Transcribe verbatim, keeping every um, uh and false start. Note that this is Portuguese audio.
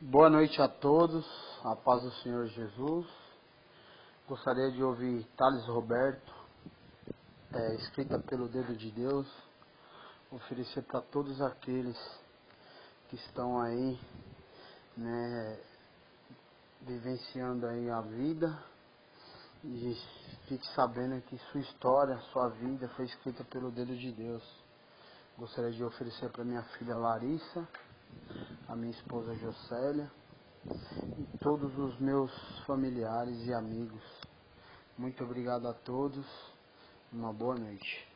Boa noite a todos, a paz do Senhor Jesus. Gostaria de ouvir Thales Roberto, é, escrita pelo dedo de Deus, oferecer para todos aqueles que estão aí, né, vivenciando aí a vida, e fique sabendo que sua história, sua vida foi escrita pelo dedo de Deus. Gostaria de oferecer para minha filha Larissa, a minha esposa Jocélia e todos os meus familiares e amigos. Muito obrigado a todos. Uma boa noite.